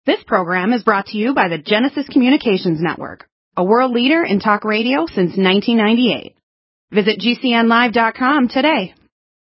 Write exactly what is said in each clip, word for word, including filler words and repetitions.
This program is brought to you by the Genesis Communications Network, a world leader in talk radio since nineteen ninety-eight. Visit G C N live dot com today.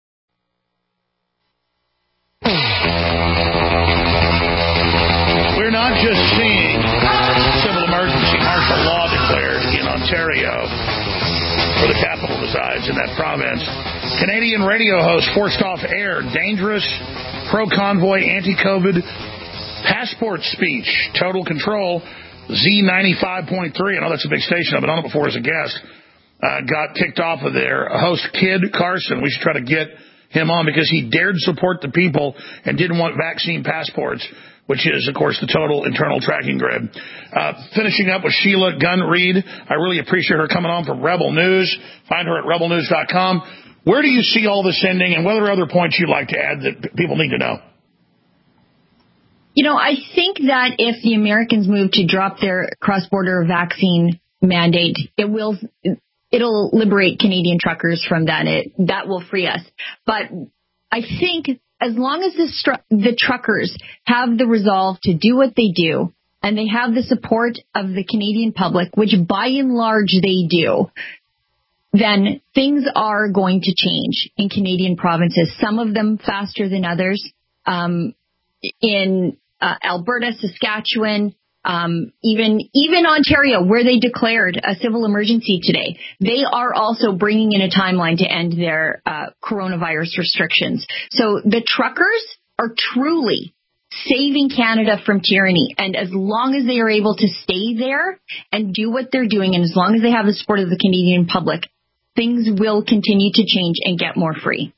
We're not just seeing civil emergency martial law declared in Ontario, where the capital resides in that province. Canadian radio host forced off air dangerous pro-convoy anti-COVID passport speech. Total Control, Z ninety-five point three. I know that's a big station. I've been on it before as a guest. Uh, got kicked off of there. Host Kid Carson. We should try to get him on because he dared support the people and didn't want vaccine passports, which is, of course, the Total Internal Tracking Grid. Uh, finishing up with Sheila Gunn Reid. I really appreciate her coming on from Rebel News. Find her at rebel news dot com. Where do you see all this ending, and what are other points you'd like to add that people need to know? You know, I think that if the Americans move to drop their cross-border vaccine mandate, it will, it'll liberate Canadian truckers from that. It, that will free us. But I think as long as the, stru- the truckers have the resolve to do what they do, and they have the support of the Canadian public, which by and large they do, then things are going to change in Canadian provinces, some of them faster than others. Um, in uh, Alberta, Saskatchewan, um, even even Ontario, where they declared a civil emergency today, they are also bringing in a timeline to end their uh, coronavirus restrictions. So the truckers are truly saving Canada from tyranny. And as long as they are able to stay there and do what they're doing, and as long as they have the support of the Canadian public, things will continue to change and get more free.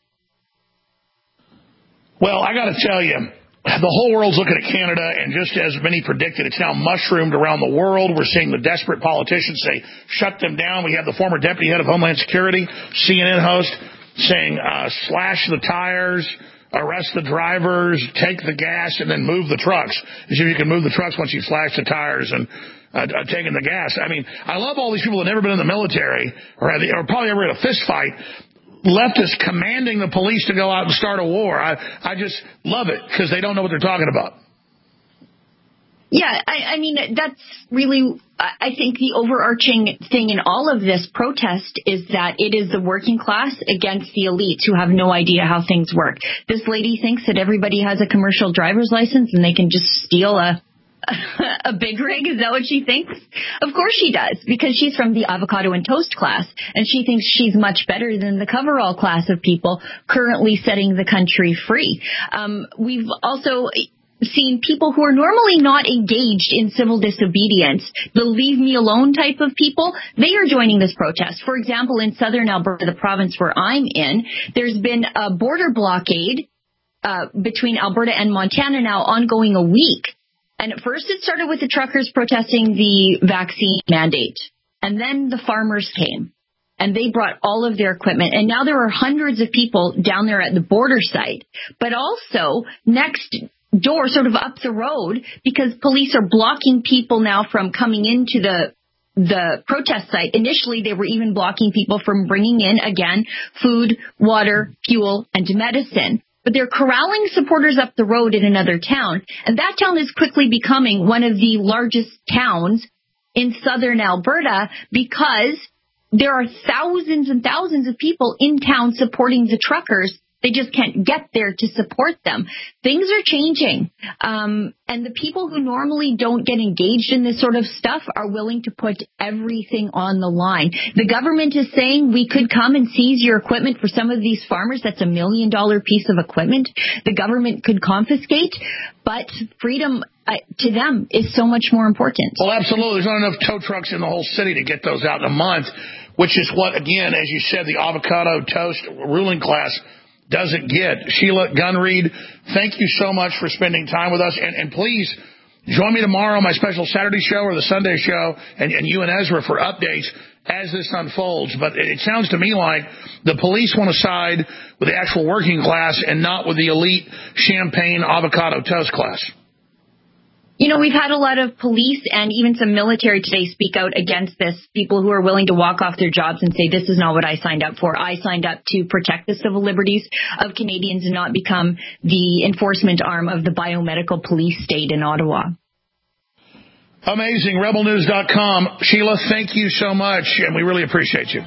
Well, I got to tell you, the whole world's looking at Canada, and just as many predicted, it's now mushroomed around the world. We're seeing the desperate politicians say, shut them down. We have the former deputy head of Homeland Security, C N N host, saying, uh, slash the tires, arrest the drivers, take the gas, and then move the trucks. As if you can move the trucks once you slash the tires and uh, taking the gas. I mean, I love all these people that have never been in the military or, had, or probably ever had a fist fight. Leftists commanding the police to go out and start a war. I, I just love it because they don't know what they're talking about. Yeah, I, I mean, that's really, I think the overarching thing in all of this protest is that it is the working class against the elites who have no idea how things work. This lady thinks that everybody has a commercial driver's license and they can just steal a a big rig. Is that what she thinks? Of course she does, because she's from the avocado and toast class, and she thinks she's much better than the coverall class of people currently setting the country free. Um, we've also seen people who are normally not engaged in civil disobedience, the leave me alone type of people, they are joining this protest. For example, in southern Alberta, the province where I'm in, there's been a border blockade uh, between Alberta and Montana now ongoing a week. And at first it started with the truckers protesting the vaccine mandate. And then the farmers came and they brought all of their equipment. And now there are hundreds of people down there at the border site, but also next door, sort of up the road, because police are blocking people now from coming into the the protest site. Initially, they were even blocking people from bringing in, again, food, water, fuel, and medicine. But they're corralling supporters up the road in another town, and that town is quickly becoming one of the largest towns in southern Alberta because there are thousands and thousands of people in town supporting the truckers. They just can't get there to support them. Things are changing. Um, and the people who normally don't get engaged in this sort of stuff are willing to put everything on the line. The government is saying we could come and seize your equipment for some of these farmers. That's a million dollar piece of equipment. The government could confiscate, but freedom uh, to them is so much more important. Well, absolutely. There's not enough tow trucks in the whole city to get those out in a month, which is what, again, as you said, the avocado toast ruling class doesn't get. Sheila Gunn Reid, thank you so much for spending time with us. And, and please join me tomorrow on my special Saturday show or the Sunday show, and, and you and Ezra for updates as this unfolds. But it, it sounds to me like the police want to side with the actual working class and not with the elite champagne avocado toast class. You know, we've had a lot of police and even some military today speak out against this, people who are willing to walk off their jobs and say, this is not what I signed up for. I signed up to protect the civil liberties of Canadians and not become the enforcement arm of the biomedical police state in Ottawa. Amazing. Rebel News dot com. Sheila, thank you so much, and we really appreciate you.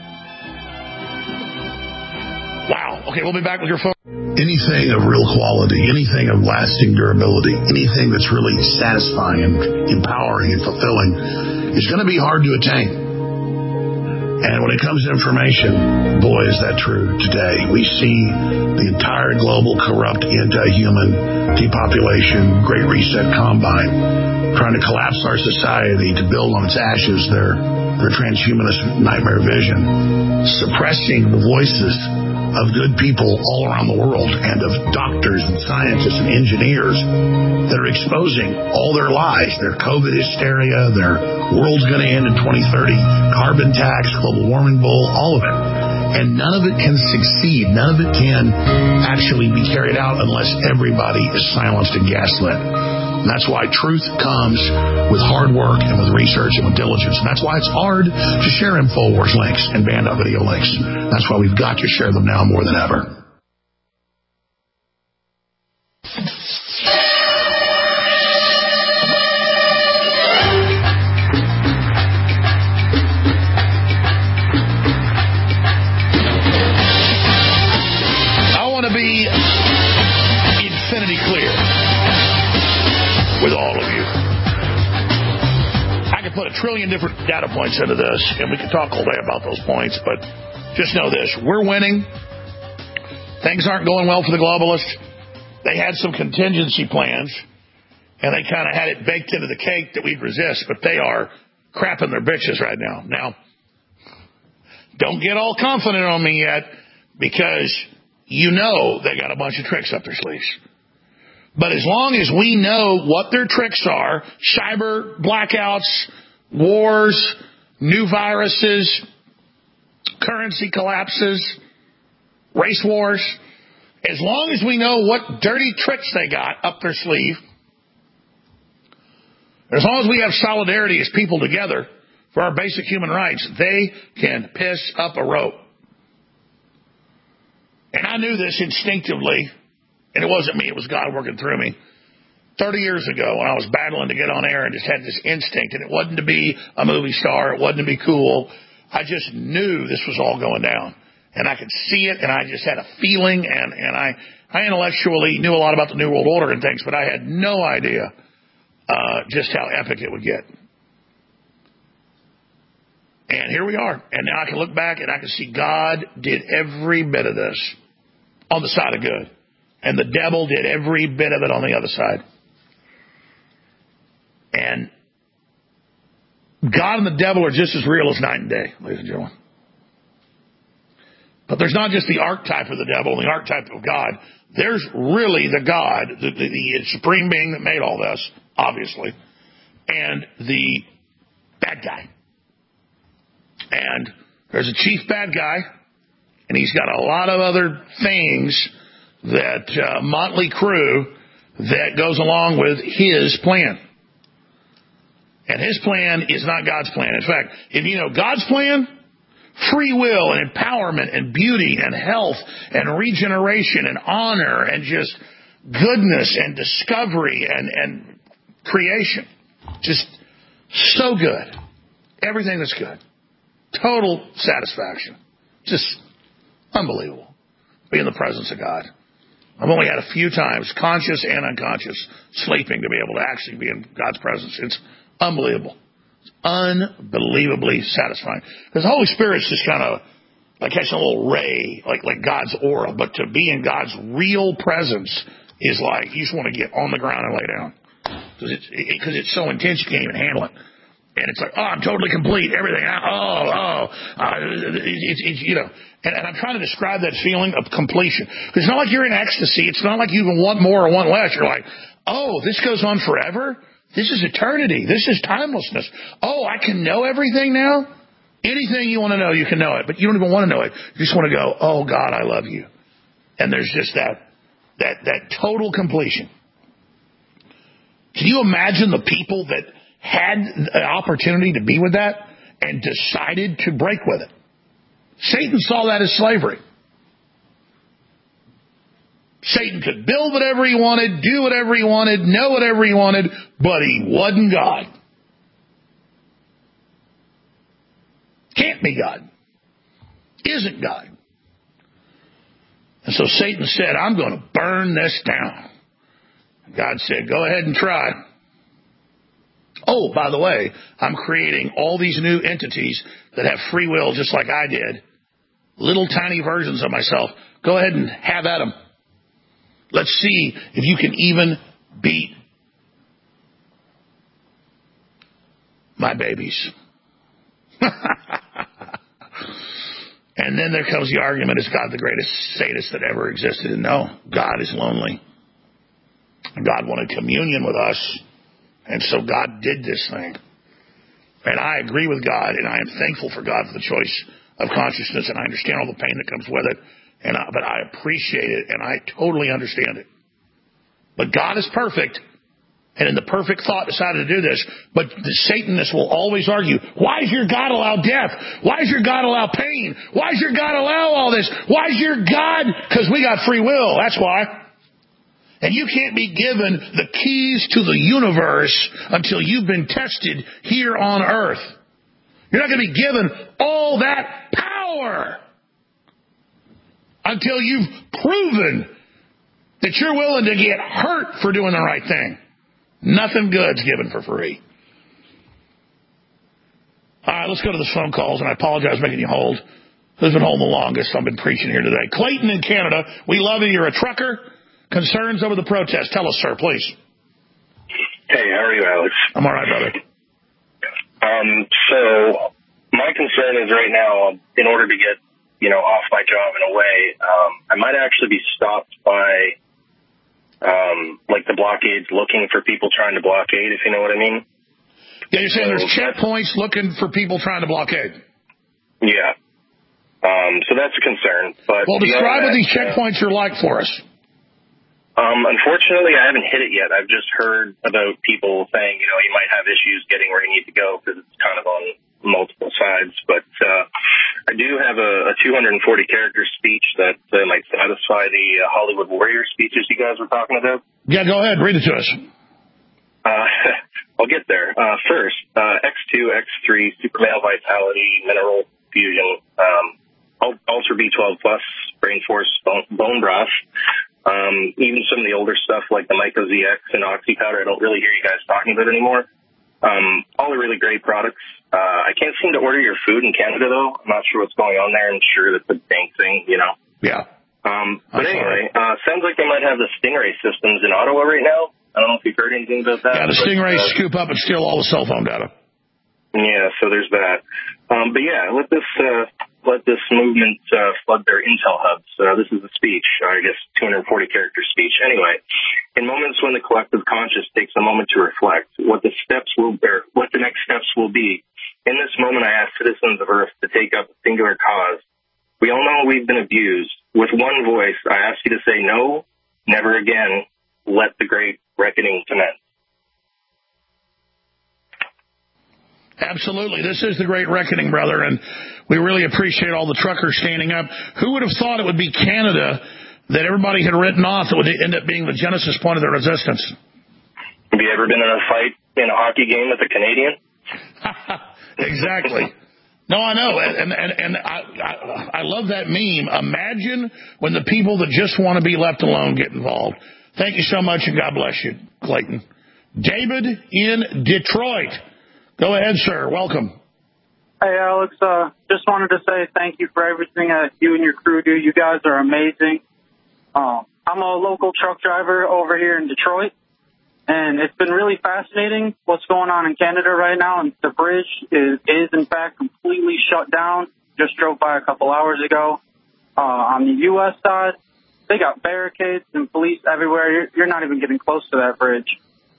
Wow. Okay, we'll be back with your phone. Anything of real quality, anything of lasting durability, anything that's really satisfying and empowering and fulfilling is going to be hard to attain. And when it comes to information, boy, is that true today. We see the entire global corrupt anti-human depopulation, Great Reset combine trying to collapse our society to build on its ashes their, their transhumanist nightmare vision, suppressing the voices of good people all around the world and of doctors and scientists and engineers that are exposing all their lies, their COVID hysteria, their world's going to end in twenty thirty, carbon tax, global warming bull, all of it. And none of it can succeed. None of it can actually be carried out unless everybody is silenced and gaslit. And that's why truth comes with hard work and with research and with diligence. And that's why it's hard to share InfoWars links and banned out video links. That's why we've got to share them now more than ever. I want to be infinity clear with all of you. I could put a trillion different data points into this, and we could talk all day about those points, but just know this. We're winning. Things aren't going well for the globalists. They had some contingency plans, and they kind of had it baked into the cake that we'd resist, but they are crapping their bitches right now. Now, don't get all confident on me yet, because you know they got a bunch of tricks up their sleeves. But as long as we know what their tricks are, cyber blackouts, wars, new viruses, currency collapses, race wars, as long as we know what dirty tricks they got up their sleeve, as long as we have solidarity as people together for our basic human rights, they can piss up a rope. And I knew this instinctively. And it wasn't me, it was God working through me. thirty years ago, when I was battling to get on air and just had this instinct, and it wasn't to be a movie star, it wasn't to be cool. I just knew this was all going down. And I could see it, and I just had a feeling, and, and I, I intellectually knew a lot about the New World Order and things, but I had no idea uh, just how epic it would get. And here we are. And now I can look back, and I can see God did every bit of this on the side of good. And the devil did every bit of it on the other side. And God and the devil are just as real as night and day, ladies and gentlemen. But there's not just the archetype of the devil and the archetype of God. There's really the God, the, the, the supreme being that made all this, obviously, and the bad guy. And there's a chief bad guy, and he's got a lot of other things, that uh, motley crew that goes along with his plan. And his plan is not God's plan. In fact, if you know God's plan, free will and empowerment and beauty and health and regeneration and honor and just goodness and discovery and, and creation. Just so good. Everything that's good. Total satisfaction. Just unbelievable. Be in the presence of God. I've only had a few times, conscious and unconscious, sleeping to be able to actually be in God's presence. It's unbelievable. It's unbelievably satisfying. Because the Holy Spirit's just kind of like catching a little ray, like, like God's aura. But to be in God's real presence is like you just want to get on the ground and lay down. Because it's, it, cause it's so intense you can't even handle it. And it's like, oh, I'm totally complete, everything. Oh, oh, uh, it's, it's, you know. And, and I'm trying to describe that feeling of completion. Because it's not like you're in ecstasy. It's not like you even want more or want less. You're like, oh, this goes on forever? This is eternity. This is timelessness. Oh, I can know everything now? Anything you want to know, you can know it. But you don't even want to know it. You just want to go, oh, God, I love you. And there's just that, that, that total completion. Can you imagine the people that had an opportunity to be with that and decided to break with it? Satan saw that as slavery. Satan could build whatever he wanted, do whatever he wanted, know whatever he wanted, but he wasn't God. Can't be God. Isn't God. And so Satan said, I'm going to burn this down. God said, go ahead and try. Oh, by the way, I'm creating all these new entities that have free will just like I did. Little tiny versions of myself. Go ahead and have at them. Let's see if you can even beat my babies. And then there comes the argument, is God the greatest sadist that ever existed? And no, God is lonely. God wanted communion with us. And so God did this thing. And I agree with God, and I am thankful for God for the choice of consciousness, and I understand all the pain that comes with it. And I, but I appreciate it, and I totally understand it. But God is perfect, and in the perfect thought decided to do this. But the Satanists will always argue, why does your God allow death? Why does your God allow pain? Why does your God allow all this? Why is your God? Because we got free will. That's why. And you can't be given the keys to the universe until you've been tested here on earth. You're not going to be given all that power until you've proven that you're willing to get hurt for doing the right thing. Nothing good's given for free. All right, let's go to the phone calls, and I apologize for making you hold. Who's been holding the longest? I've been preaching here today. Clayton in Canada, we love you. You're a trucker. Concerns over the protest. Tell us, sir, please. Hey, how are you, Alex? I'm all right, brother. Um, so my concern is right now, in order to get, you know, off my job in a way, um, I might actually be stopped by, um, like the blockades looking for people trying to blockade, if you know what I mean. Yeah, you're saying so, there's checkpoints looking for people trying to blockade. Yeah. Um, so that's a concern. But well, describe what that, these checkpoints uh, are like for us. Um, unfortunately, I haven't hit it yet. I've just heard about people saying, you know, you might have issues getting where you need to go because it's kind of on multiple sides. But uh, I do have a, a two hundred forty character speech that uh, might satisfy the uh, Hollywood Warrior speeches you guys were talking about. Yeah, go ahead. Read it to us. Uh, I'll get there. Uh, first, uh, X two, X three, super male vitality, mineral fusion, um, Ultra B twelve plus, brain force, bone, bone broth. Um, even some of the older stuff like the Myco Z X and Oxy Powder, I don't really hear you guys talking about anymore. Um, all are really great products. Uh, I can't seem to order your food in Canada, though. I'm not sure what's going on there. I'm sure that's a dang thing, you know. Yeah. Um, but anyway, uh, sounds like they might have the Stingray systems in Ottawa right now. I don't know if you've heard anything about that. Yeah, the Stingray uh, scoop up and steal all the cell phone data. Yeah, so there's that. Um, but yeah, let this uh, let this movement uh, flood their intel hubs. Uh, this is a speech, I guess, two hundred forty character speech. Anyway, in moments when the collective conscious takes a moment to reflect, what the steps will, or what the next steps will be. In this moment, I ask citizens of Earth to take up a singular cause. We all know we've been abused. With one voice, I ask you to say no, never again. Let the great reckoning commence. Absolutely. This is the great reckoning, brother, and we really appreciate all the truckers standing up. Who would have thought it would be Canada that everybody had written off that would end up being the genesis point of their resistance? Have you ever been in a fight in a hockey game with a Canadian? Exactly. No, I know, and and, and I, I, I love that meme. Imagine when the people that just want to be left alone get involved. Thank you so much, and God bless you, Clayton. David in Detroit. Go ahead, sir. Welcome. Hey, Alex. Uh, just wanted to say thank you for everything that you and your crew do. You guys are amazing. Uh, I'm a local truck driver over here in Detroit, and it's been really fascinating what's going on in Canada right now. And the bridge is, is in fact, completely shut down. Just drove by a couple hours ago. Uh, on the U S side, they got barricades and police everywhere. You're, you're not even getting close to that bridge.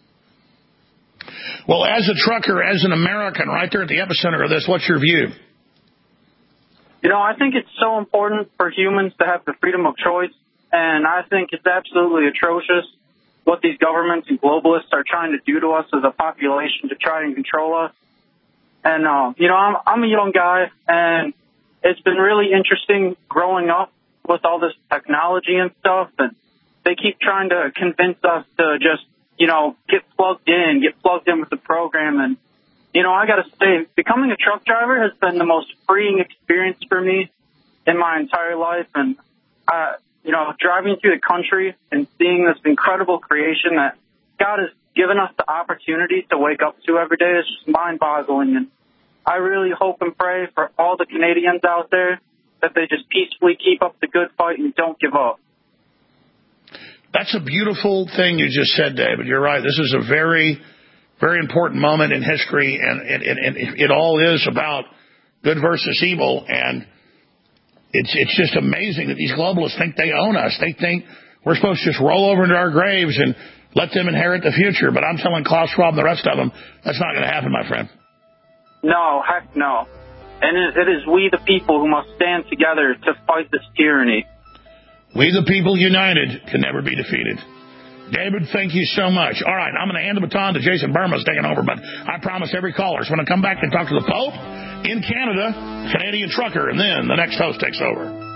Well, as a trucker, as an American, right there at the epicenter of this, what's your view? You know, I think it's so important for humans to have the freedom of choice, and I think it's absolutely atrocious what these governments and globalists are trying to do to us as a population to try and control us. And, uh, you know, I'm, I'm a young guy, and it's been really interesting growing up with all this technology and stuff, and they keep trying to convince us to just, you know, get plugged in, get plugged in with the program. And you know, I got to say, becoming a truck driver has been the most freeing experience for me in my entire life. And, uh, you know, driving through the country and seeing this incredible creation that God has given us the opportunity to wake up to every day is just mind-boggling. And I really hope and pray for all the Canadians out there that they just peacefully keep up the good fight and don't give up. That's a beautiful thing you just said, David. You're right. This is a very, very important moment in history, and, and, and it all is about good versus evil. And it's it's just amazing that these globalists think they own us. They think we're supposed to just roll over into our graves and let them inherit the future. But I'm telling Klaus Schwab and the rest of them, that's not going to happen, my friend. No, heck no. And it, it is we the people who must stand together to fight this tyranny. We the people united can never be defeated. David, thank you so much. All right, I'm going to hand the baton to Jason Burma's taking over, but I promise every caller is going to come back and talk to the Pope in Canada, Canadian trucker, and then the next host takes over.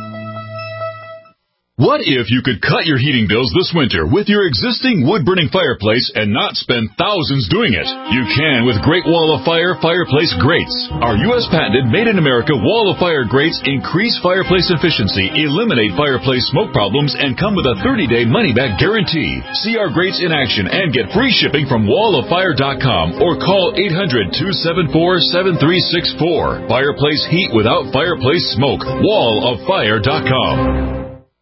What if you could cut your heating bills this winter with your existing wood-burning fireplace and not spend thousands doing it? You can with Great Wall of Fire Fireplace Grates. Our U S patented made-in-America Wall of Fire grates increase fireplace efficiency, eliminate fireplace smoke problems, and come with a thirty-day money-back guarantee. See our grates in action and get free shipping from wall of fire dot com or call eight hundred, two seven four, seven three six four. Fireplace heat without fireplace smoke. wall of fire dot com.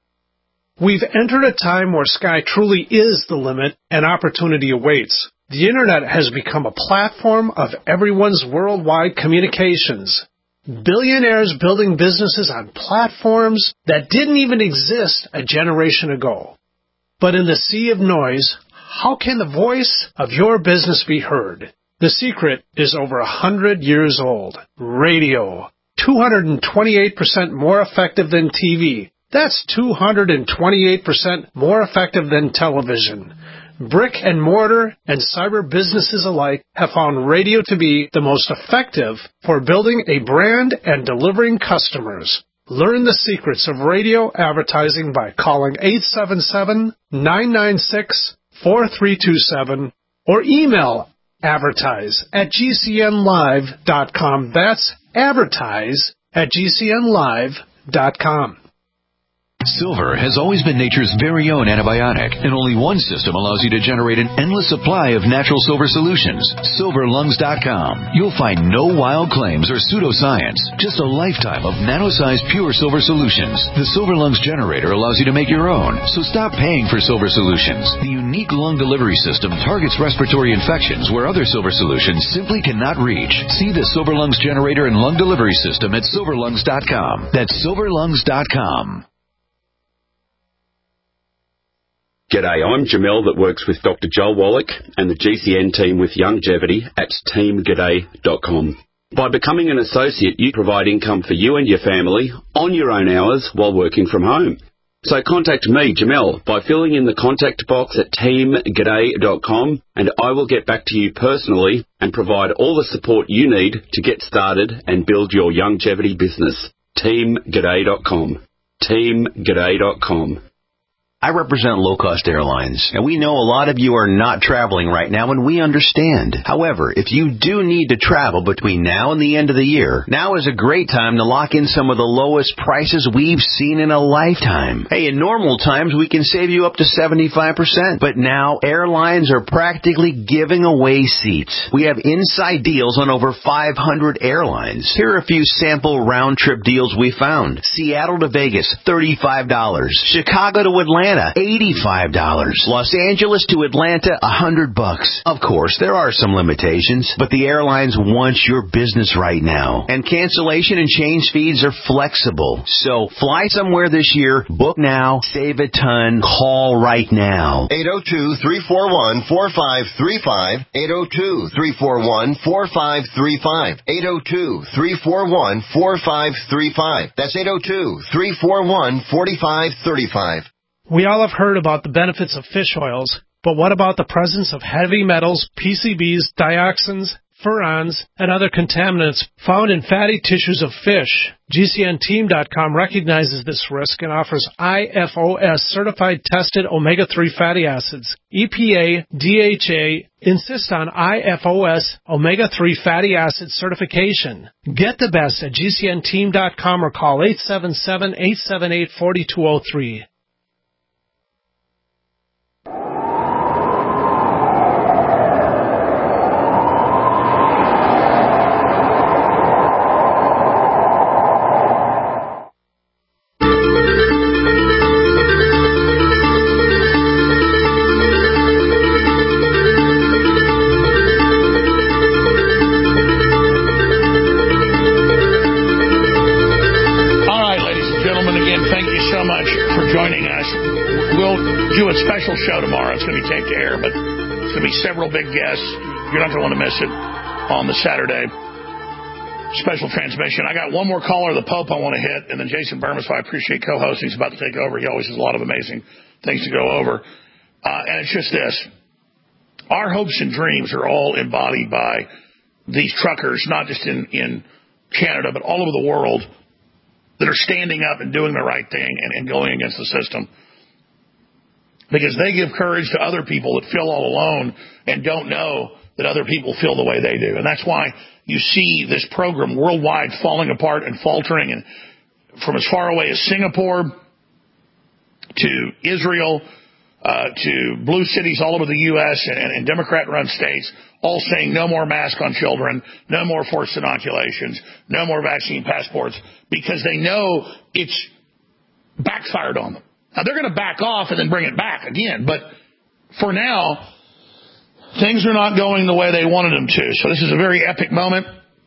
We've entered a time where sky truly is the limit and opportunity awaits. The Internet has become a platform of everyone's worldwide communications. Billionaires building businesses on platforms that didn't even exist a generation ago. But in the sea of noise, how can the voice of your business be heard? The secret is over a hundred years old. Radio. two hundred twenty-eight percent more effective than T V. That's two hundred twenty-eight percent more effective than television. Brick and mortar and cyber businesses alike have found radio to be the most effective for building a brand and delivering customers. Learn the secrets of radio advertising by calling eight seven seven, nine nine six, four three two seven or email advertise at g c n live dot com. That's advertise at g c n live dot com. Silver has always been nature's very own antibiotic, and only one system allows you to generate an endless supply of natural silver solutions. silver lungs dot com. You'll find no wild claims or pseudoscience, just a lifetime of nano-sized pure silver solutions. The Silver Lungs generator allows you to make your own, so stop paying for silver solutions. The unique lung delivery system targets respiratory infections where other silver solutions simply cannot reach. See the Silver Lungs generator and lung delivery system at silver lungs dot com. That's silver lungs dot com. G'day, I'm Jamel that works with Doctor Joel Wallach and the G C N team with Longevity at team g'day dot com. By becoming an associate, you provide income for you and your family on your own hours while working from home. So contact me, Jamel, by filling in the contact box at team g'day dot com, and I will get back to you personally and provide all the support you need to get started and build your longevity business. team g'day dot com. team g'day dot com. I represent low-cost airlines, and we know a lot of you are not traveling right now, and we understand. However, if you do need to travel between now and the end of the year, now is a great time to lock in some of the lowest prices we've seen in a lifetime. Hey, in normal times, we can save you up to seventy-five percent, but now airlines are practically giving away seats. We have inside deals on over five hundred airlines. Here are a few sample round-trip deals we found. Seattle to Vegas, thirty-five dollars. Chicago to Atlanta, eighty-five dollars. Los Angeles to Atlanta, one hundred bucks. Of course, there are some limitations, but the airlines want your business right now. And cancellation and change fees are flexible. So fly somewhere this year, book now, save a ton, call right now. eight oh two, three four one, four five three five. eight oh two, three four one, four five three five. eight oh two, three four one, four five three five. That's eight oh two, three four one, four five three five. We all have heard about the benefits of fish oils, but what about the presence of heavy metals, P C Bs, dioxins, furans, and other contaminants found in fatty tissues of fish. G C N team dot com recognizes this risk and offers I F O S-certified tested omega three fatty acids. E P A, D H A insist on I F O S omega three fatty acid certification. Get the best at G C N team dot com or call eight seven seven, eight seven eight, four two zero three. Special show tomorrow. It's going to be taped to air, but it's going to be several big guests. You're not going to want to miss it on the Saturday special transmission. I got one more caller, the Pope, I want to hit, and then Jason Burmis, who I appreciate co-hosting. He's about to take over. He always has a lot of amazing things to go over. Uh, and it's just this. Our hopes and dreams are all embodied by these truckers, not just in, in Canada, but all over the world, that are standing up and doing the right thing and, and going against the system. Because they give courage to other people that feel all alone and don't know that other people feel the way they do. And that's why you see this program worldwide falling apart and faltering, and from as far away as Singapore to Israel uh, to blue cities all over the U S and, and Democrat-run states, all saying no more masks on children, no more forced inoculations, no more vaccine passports, because they know it's backfired on them. Now, they're going to back off and then bring it back again. But for now, things are not going the way they wanted them to. So this is a very epic moment.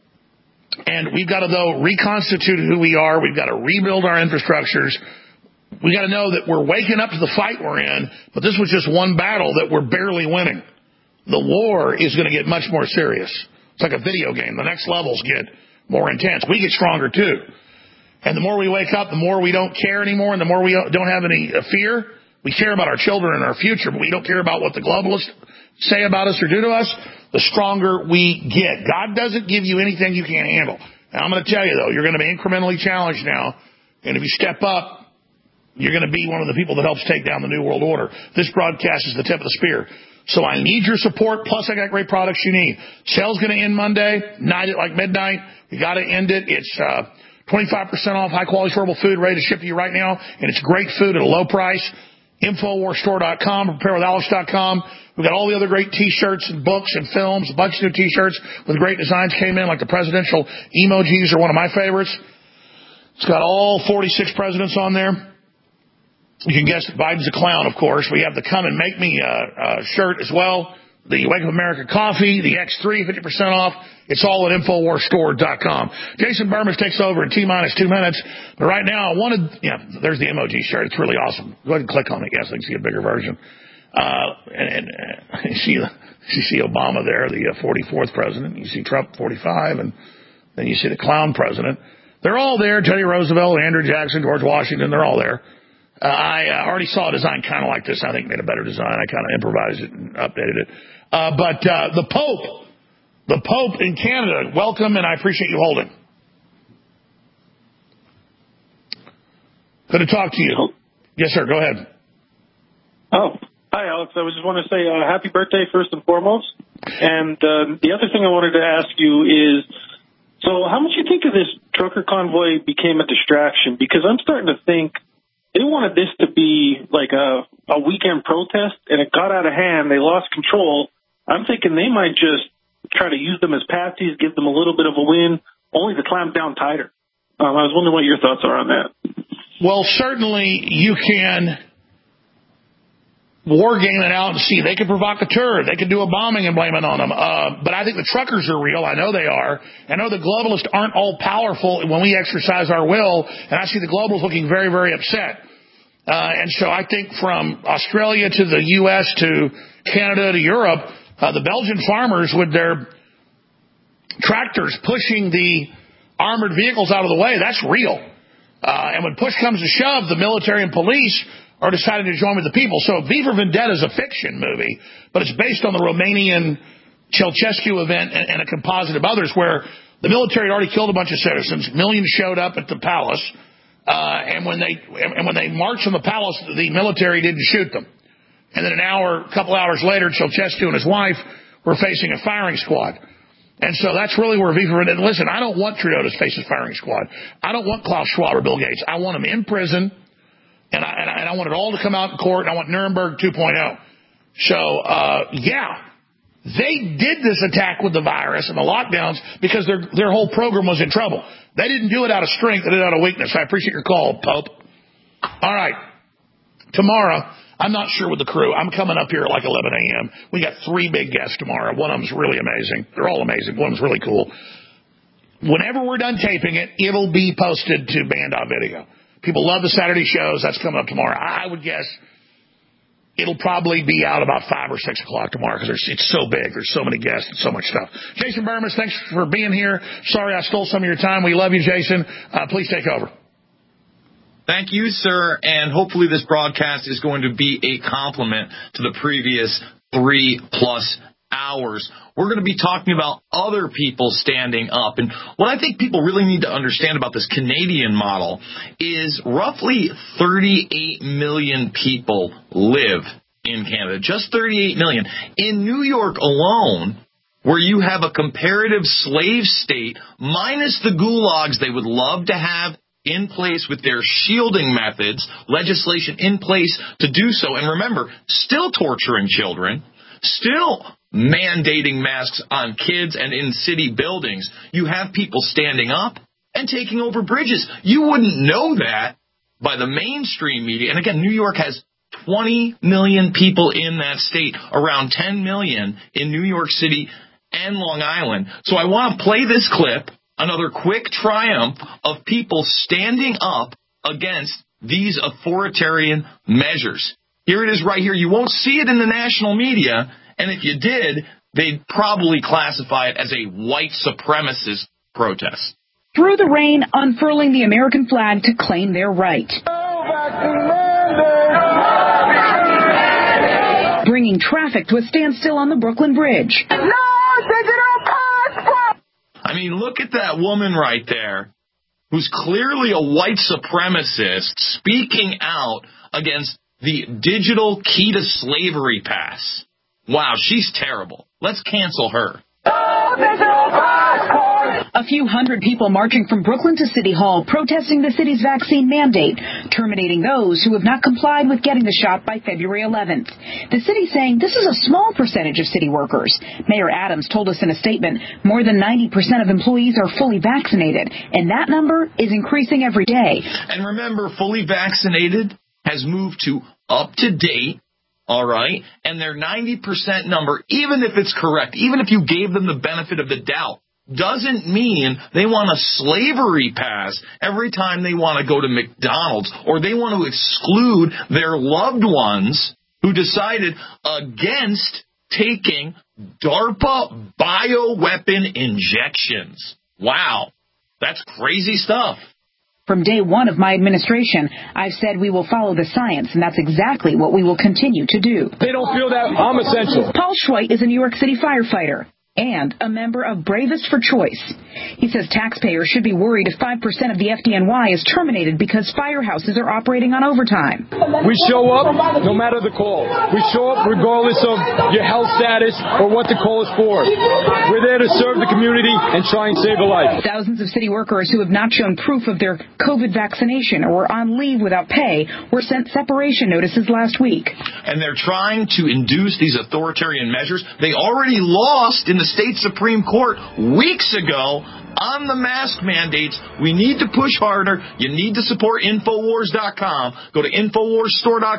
And we've got to, though, reconstitute who we are. We've got to rebuild our infrastructures. We've got to know that we're waking up to the fight we're in, but this was just one battle that we're barely winning. The war is going to get much more serious. It's like a video game. The next levels get more intense. We get stronger, too. And the more we wake up, the more we don't care anymore, and the more we don't have any fear. We care about our children and our future, but we don't care about what the globalists say about us or do to us. The stronger we get. God doesn't give you anything you can't handle. Now, I'm going to tell you, though, you're going to be incrementally challenged now, and if you step up, you're going to be one of the people that helps take down the New World Order. This broadcast is the tip of the spear. So I need your support, plus I got great products you need. Sale's going to end Monday, night at like midnight. We got to end it. It's uh twenty-five percent off high-quality storable food ready to ship to you right now, and it's great food at a low price. Infowars Store dot com, Prepare With Alex dot com. We've got all the other great T-shirts and books and films. A bunch of new T-shirts with great designs came in, like the presidential emojis are one of my favorites. It's got all forty-six presidents on there. You can guess that Biden's a clown, of course. We have the Come and Make Me uh, uh, shirt as well. The Wake Up America coffee, the X three, fifty percent off. It's all at Infowars Store dot com. Jason Burmis takes over in T-minus two minutes. But right now, I wanted, yeah, there's the emoji shirt. It's really awesome. Go ahead and click on it. Yes, I can see a bigger version. Uh, and, and uh, you, see, you see Obama there, the uh, forty-fourth president. You see Trump, forty-five, and then you see the clown president. They're all there. Teddy Roosevelt, Andrew Jackson, George Washington, they're all there. Uh, I uh, already saw a design kind of like this. I think made a better design. I kind of improvised it and updated it. Uh, but uh, the Pope, the Pope in Canada, welcome, and I appreciate you holding. Good to talk to you. Yes, sir. Go ahead. Oh, hi, Alex. I was just want to say uh, happy birthday first and foremost. And uh, the other thing I wanted to ask you is, so how much do you think of this trucker convoy became a distraction? Because I'm starting to think they wanted this to be like a, a weekend protest, and it got out of hand. They lost control. I'm thinking they might just try to use them as patsies, give them a little bit of a win, only to clamp down tighter. Um, I was wondering what your thoughts are on that. Well, certainly you can war game it out and see. They could provocateur. They could do a bombing and blame it on them. Uh, but I think the truckers are real. I know they are. I know the globalists aren't all powerful when we exercise our will, and I see the globals looking very, very upset. Uh, and so I think from Australia to the U S to Canada to Europe, uh, the Belgian farmers with their tractors pushing the armored vehicles out of the way, that's real. Uh, and when push comes to shove, the military and police are deciding to join with the people. So V for Vendetta is a fiction movie, but it's based on the Romanian Ceausescu event and, and a composite of others where the military had already killed a bunch of citizens. Millions showed up at the palace. Uh, and when they and when they marched from the palace, the military didn't shoot them. And then an hour, a couple hours later, Ceausescu and his wife were facing a firing squad. And so that's really where FIFA... And listen, I don't want Trudeau to face a firing squad. I don't want Klaus Schwab or Bill Gates. I want them in prison, and I, and I, and I want it all to come out in court, and I want Nuremberg two point oh. So, uh, yeah, they did this attack with the virus and the lockdowns because their their whole program was in trouble. They didn't do it out of strength. They did it out of weakness. I appreciate your call, Pope. All right. Tomorrow... I'm not sure with the crew. I'm coming up here at like eleven a.m. We got three big guests tomorrow. One of them's really amazing. They're all amazing. One of them's really cool. Whenever we're done taping it, it'll be posted to Band.video. People love the Saturday shows. That's coming up tomorrow. I would guess it'll probably be out about five or six o'clock tomorrow because it's so big. There's so many guests and so much stuff. Jason Burmis, thanks for being here. Sorry I stole some of your time. We love you, Jason. Uh, please take over. Thank you, sir, and hopefully this broadcast is going to be a compliment to the previous three-plus hours. We're going to be talking about other people standing up, and what I think people really need to understand about this Canadian model is roughly thirty-eight million people live in Canada, just thirty-eight million. In New York alone, where you have a comparative slave state, minus the gulags they would love to have in place with their shielding methods, legislation in place to do so. And remember, still torturing children, still mandating masks on kids and in city buildings. You have people standing up and taking over bridges. You wouldn't know that by the mainstream media. And again, New York has twenty million people in that state, around ten million in New York City and Long Island. So I want to play this clip. Another quick triumph of people standing up against these authoritarian measures. Here it is right here. You won't see it in the national media, and if you did, they'd probably classify it as a white supremacist protest. Through the rain, unfurling the American flag to claim their right. Bringing traffic to a standstill on the Brooklyn Bridge. No digital passport! I mean, look at that woman right there, who's clearly a white supremacist speaking out against the digital key to slavery pass. Wow, she's terrible. Let's cancel her. A few hundred people marching from Brooklyn to City Hall protesting the city's vaccine mandate, terminating those who have not complied with getting the shot by February eleventh. The city saying this is a small percentage of city workers. Mayor Adams told us in a statement more than ninety percent of employees are fully vaccinated, and that number is increasing every day. And remember, fully vaccinated has moved to up to date. All right. And their ninety percent number, even if it's correct, even if you gave them the benefit of the doubt, doesn't mean they want a slavery pass every time they want to go to McDonald's or they want to exclude their loved ones who decided against taking DARPA bioweapon injections. Wow. That's crazy stuff. From day one of my administration, I've said we will follow the science, and that's exactly what we will continue to do. They don't feel that I'm essential. Paul Schweit is a New York City firefighter and a member of Bravest for Choice. He says taxpayers should be worried if five percent of the F D N Y is terminated because firehouses are operating on overtime. We show up no matter the call. We show up regardless of your health status or what the call is for. We're there to serve the community and try and save a life. Thousands of city workers who have not shown proof of their COVID vaccination or were on leave without pay were sent separation notices last week. And they're trying to induce these authoritarian measures. They already lost in the state Supreme Court weeks ago on the mask mandates. We need to push harder. You need to support Infowars dot com. Go to Infowars Store dot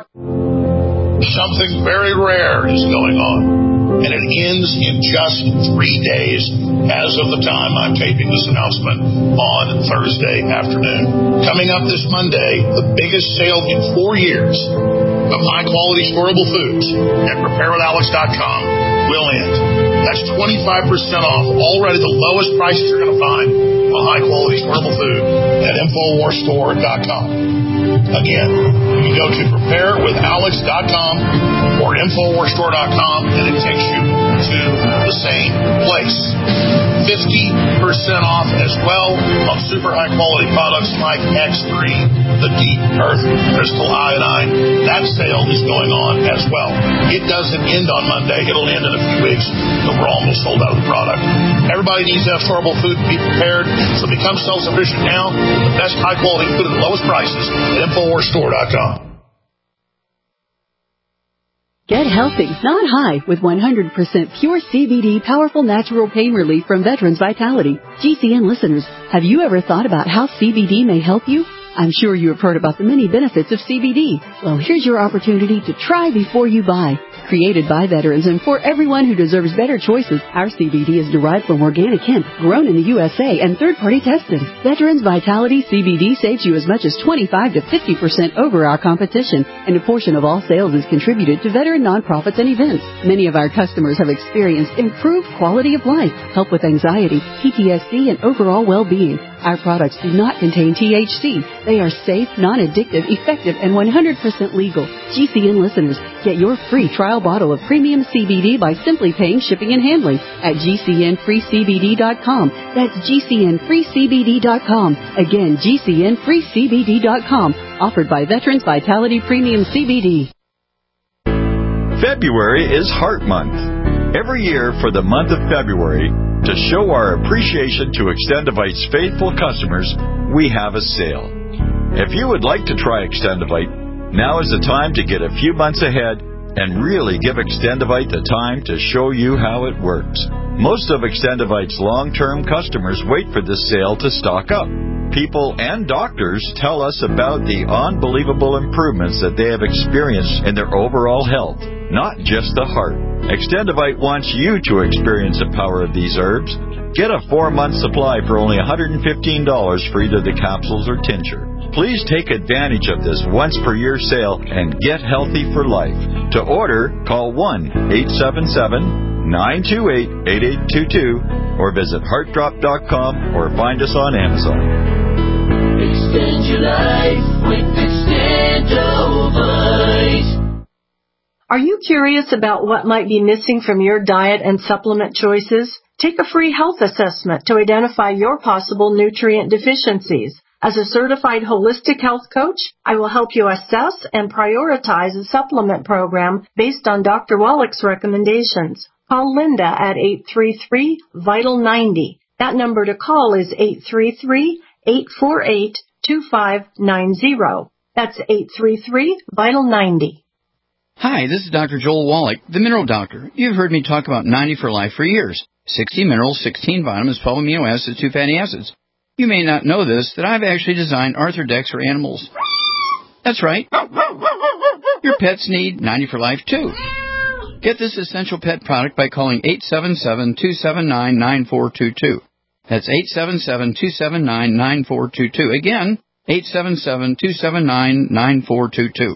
com. Something very rare is going on, and it ends in just three days as of the time I'm taping this announcement on Thursday afternoon. Coming up this Monday, the biggest sale in four years of high-quality storable foods at Prepare With Alex dot com will end. That's twenty-five percent off, already the lowest prices you're going to find on high-quality storable food at Infowars Store dot com. Again, you go to Prepare With Alex dot com or Infowars Store dot com, and it takes you to the same place. fifty percent off as well on super high quality products like X three, the Deep Earth Crystal Iodine. That sale is going on as well. It doesn't end on Monday. It'll end in a few weeks, but we're almost sold out of the product. Everybody needs to have storable food to be prepared, so become self-sufficient now with the best high quality food at the lowest prices at Infowars Store dot com. Get healthy, not high, with one hundred percent pure C B D powerful natural pain relief from Veterans Vitality. G C N listeners, have you ever thought about how C B D may help you? I'm sure you have heard about the many benefits of C B D. Well, here's your opportunity to try before you buy. Created by veterans and for everyone who deserves better choices, our C B D is derived from organic hemp, grown in the U S A, and third-party tested. Veterans Vitality C B D saves you as much as twenty-five to fifty percent over our competition, and a portion of all sales is contributed to veteran nonprofits and events. Many of our customers have experienced improved quality of life, help with anxiety, P T S D, and overall well-being. Our products do not contain T H C. They are safe, non-addictive, effective, and one hundred percent legal. G C N listeners, get your free trial bottle of premium C B D by simply paying shipping and handling at G C N free C B D dot com. That's G C N free C B D dot com. Again, G C N free C B D dot com. Offered by Veterans Vitality Premium C B D. February is Heart Month. Every year for the month of February, to show our appreciation to Extendivite's faithful customers, we have a sale. If you would like to try Extendivite, now is the time to get a few months ahead and really give Extendivite the time to show you how it works. Most of Extendivite's long-term customers wait for this sale to stock up. People and doctors tell us about the unbelievable improvements that they have experienced in their overall health, not just the heart. Extendivite wants you to experience the power of these herbs. Get a four-month supply for only one hundred fifteen dollars for either the capsules or tincture. Please take advantage of this once-per-year sale and get healthy for life. To order, call one eight seven seven, nine two eight, eight eight two two or visit heart drop dot com or find us on Amazon. Extend your life with Extendovite. Are you curious about what might be missing from your diet and supplement choices? Take a free health assessment to identify your possible nutrient deficiencies. As a certified holistic health coach, I will help you assess and prioritize a supplement program based on Doctor Wallach's recommendations. Call Linda at eight three three, vital ninety. That number to call is eight three three, eight four eight, two five nine zero. That's eight three three, vital ninety. Hi, this is Doctor Joel Wallach, the Mineral Doctor. You've heard me talk about ninety for Life for years. sixty minerals, sixteen vitamins, twelve amino acids, two fatty acids. You may not know this, that I've actually designed Arthrodex for animals. That's right. Your pets need ninety for Life, too. Get this essential pet product by calling eight seven seven, two seven nine, nine four two two. That's eight seven seven, two seven nine, nine four two two. Again, eight seven seven, two seven nine, nine four two two.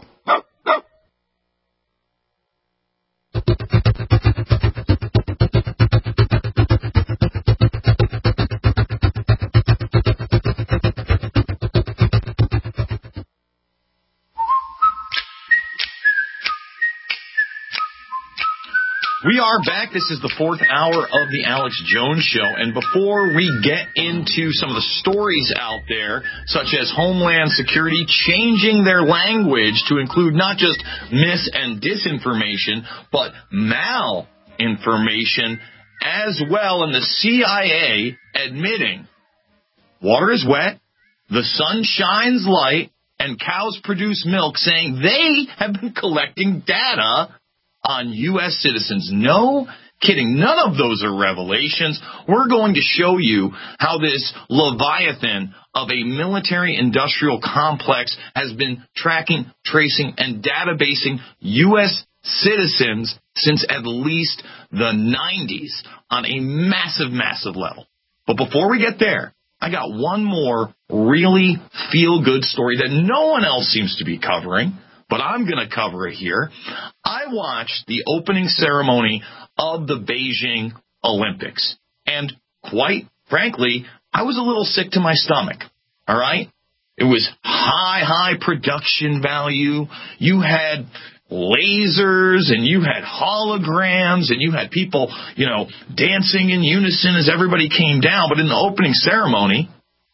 We are back. This is the fourth hour of the Alex Jones Show. And before we get into some of the stories out there, such as Homeland Security changing their language to include not just mis- and disinformation, but malinformation as well, and the C I A admitting water is wet, the sun shines light, and cows produce milk, saying they have been collecting data on U S citizens. No kidding. None of those are revelations. We're going to show you how this leviathan of a military-industrial complex has been tracking, tracing, and databasing U S citizens since at least the nineties on a massive, massive level. But before we get there, I got one more really feel-good story that no one else seems to be covering, but I'm going to cover it here. I watched the opening ceremony of the Beijing Olympics, and quite frankly, I was a little sick to my stomach, all right? It was high, high production value. You had lasers, and you had holograms, and you had people, you know, dancing in unison as everybody came down. But in the opening ceremony,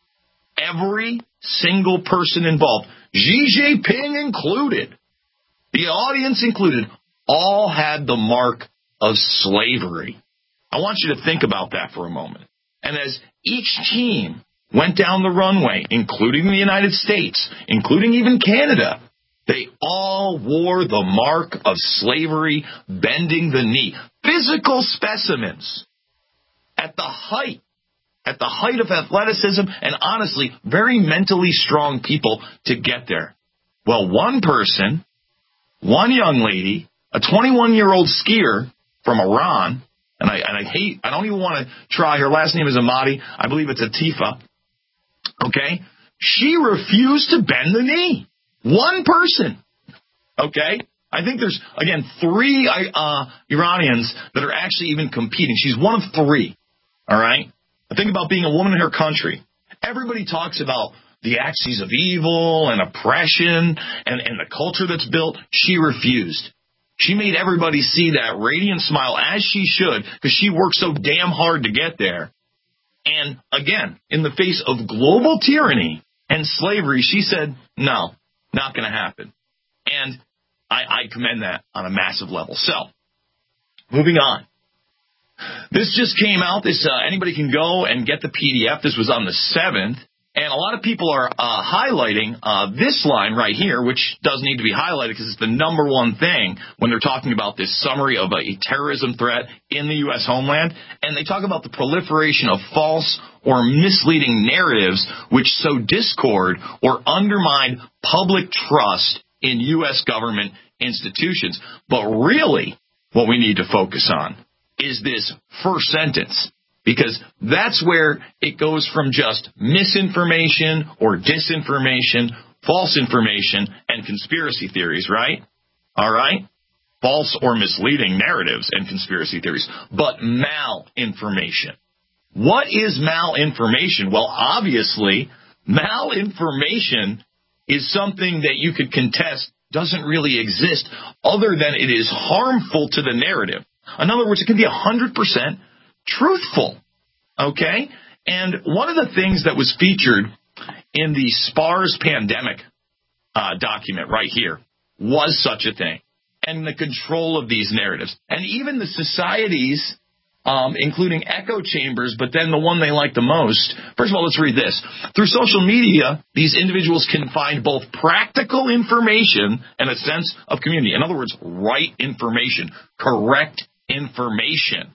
every single person involved, Xi Jinping included, the audience included, all had the mark of slavery. I want you to think about that for a moment. And as each team went down the runway, including the United States, including even Canada, they all wore the mark of slavery, bending the knee. Physical specimens at the height, at the height of athleticism, and honestly, very mentally strong people to get there. Well, one person, one young lady, a twenty-one-year-old skier from Iran, and I, and I hate, I don't even want to try, her last name is Ahmadi, I believe it's Atifa, okay? She refused to bend the knee. One person, okay? I think there's, again, three uh, Iranians that are actually even competing. She's one of three, all right? Think about being a woman in her country. Everybody talks about the axes of evil and oppression and, and the culture that's built. She refused. She made everybody see that radiant smile, as she should, because she worked so damn hard to get there. And again, in the face of global tyranny and slavery, she said, no, not going to happen. And I, I commend that on a massive level. So, moving on. This just came out. This uh, anybody can go and get the P D F. This was on the seventh. And a lot of people are uh, highlighting uh, this line right here, which does need to be highlighted because it's the number one thing when they're talking about this summary of a terrorism threat in the U S homeland. And they talk about the proliferation of false or misleading narratives which sow discord or undermine public trust in U S government institutions. But really, what we need to focus on is this first sentence. Because that's where it goes from just misinformation or disinformation, false information, and conspiracy theories, right? All right? False or misleading narratives and conspiracy theories. But malinformation. What is malinformation? Well, obviously, malinformation is something that you could contest doesn't really exist other than it is harmful to the narrative. In other words, it can be one hundred percent truthful, okay? And one of the things that was featured in the SPARS pandemic uh, document right here was such a thing, and the control of these narratives. And even the societies, um, including echo chambers, but then the one they like the most. First of all, let's read this. Through social media, these individuals can find both practical information and a sense of community. In other words, right information, correct information.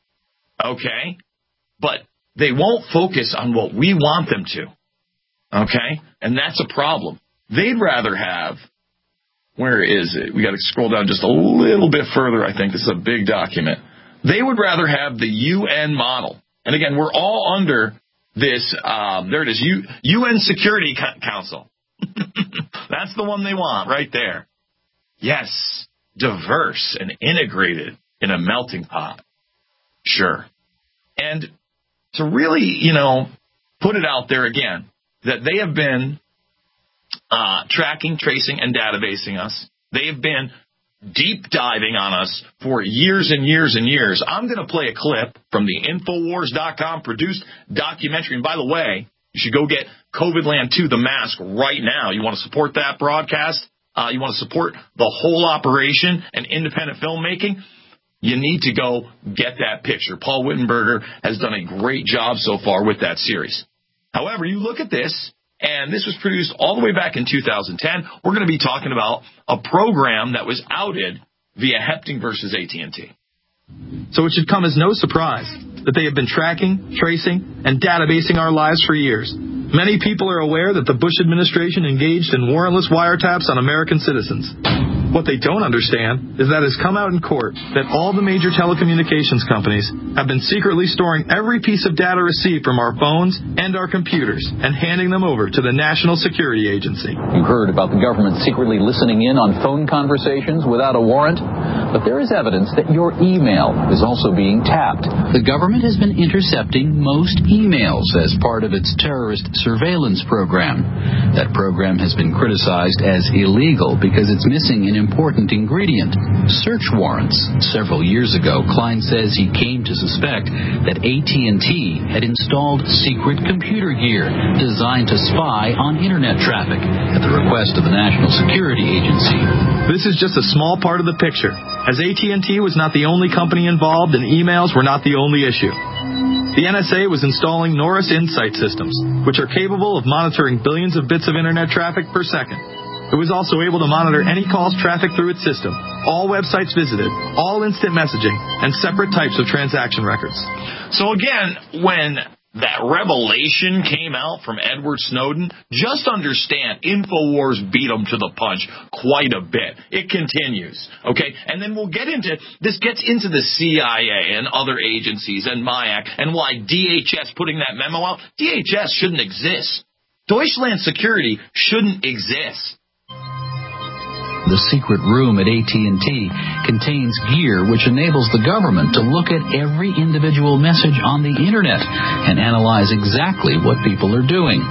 Okay? But they won't focus on what we want them to. Okay? And that's a problem. They'd rather have, where is it? We got to scroll down just a little bit further, I think. This is a big document. They would rather have the U N model. And again, we're all under this, um, there it is, U- UN Security Council. That's the one they want right there. Yes, diverse and integrated in a melting pot. Sure. And to really, you know, put it out there again, that they have been uh, tracking, tracing, and databasing us. They have been deep diving on us for years and years and years. I'm going to play a clip from the Infowars dot com produced documentary. And by the way, you should go get COVIDland two, The Mask, right now. You want to support that broadcast? Uh, you want to support the whole operation and independent filmmaking? You need to go get that picture. Paul Wittenberger has done a great job so far with that series. However, you look at this, and this was produced all the way back in two thousand ten. We're going to be talking about a program that was outed via Hepting versus A T and T. So it should come as no surprise that they have been tracking, tracing, and databasing our lives for years. Many people are aware that the Bush administration engaged in warrantless wiretaps on American citizens. What they don't understand is that it's come out in court that all the major telecommunications companies have been secretly storing every piece of data received from our phones and our computers and handing them over to the National Security Agency. You heard about the government secretly listening in on phone conversations without a warrant, but there is evidence that your email is also being tapped. The government has been intercepting most emails as part of its terrorist surveillance program. That program has been criticized as illegal because it's missing an important ingredient, search warrants. Several years ago, Klein says he came to suspect that A T and T had installed secret computer gear designed to spy on Internet traffic at the request of the National Security Agency. This is just a small part of the picture, as A T and T was not the only company involved and emails were not the only issue. The N S A was installing Norris Insight systems, which are capable of monitoring billions of bits of Internet traffic per second. It was also able to monitor any calls traffic through its system, all websites visited, all instant messaging, and separate types of transaction records. So again, when that revelation came out from Edward Snowden, just understand InfoWars beat them to the punch quite a bit. It continues, okay? And then we'll get into, this gets into the C I A and other agencies and MIAC and why D H S putting that memo out. D H S shouldn't exist. Deutschland Security shouldn't exist. The secret room at A T and T contains gear which enables the government to look at every individual message on the Internet and analyze exactly what people are doing.